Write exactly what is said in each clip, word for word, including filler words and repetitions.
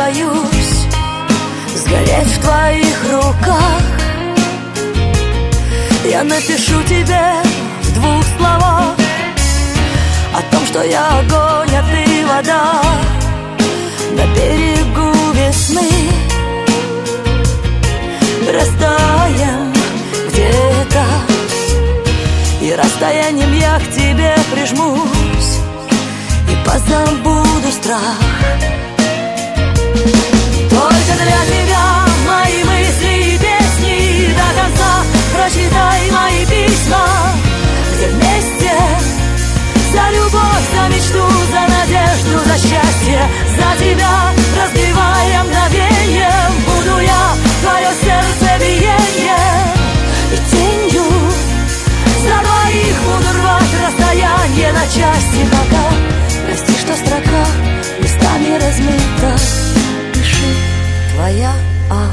боюсь сгореть в твоих руках. Я напишу тебе в двух словах о том, что я огонь, а ты вода на берегу весны. Растаем где-то, и расстоянием я к тебе прижмусь и позабуду страх. Только для тебя мои мысли и песни до конца прочитай мои письма, где вместе за любовь, за мечту, за надежду, за счастье, за тебя разбивая мгновеньем буду я твое сердце биение, и тенью за двоих буду рвать расстояние на части, пока прости, что строка местами размыта, пиши твоя А.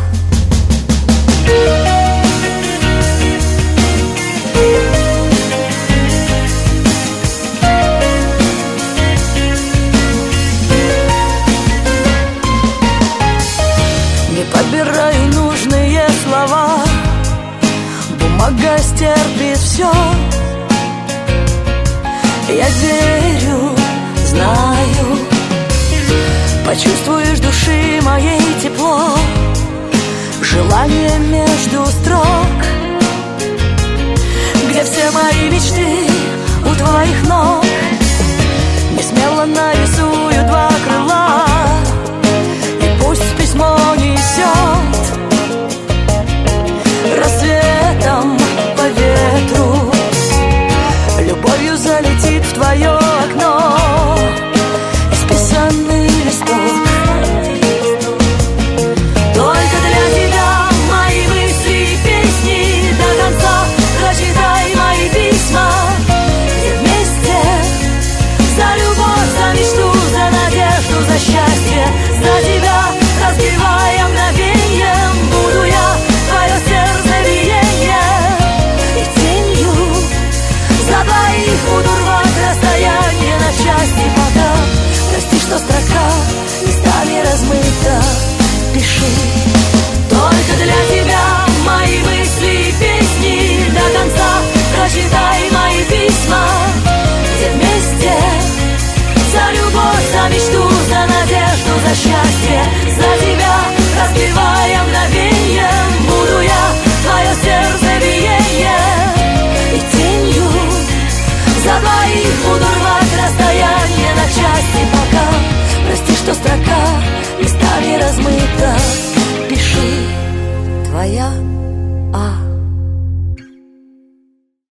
Не подбирай нужные слова, бумага стерпит все. Я верю, знаю, почувствуешь души моей тепло, желание между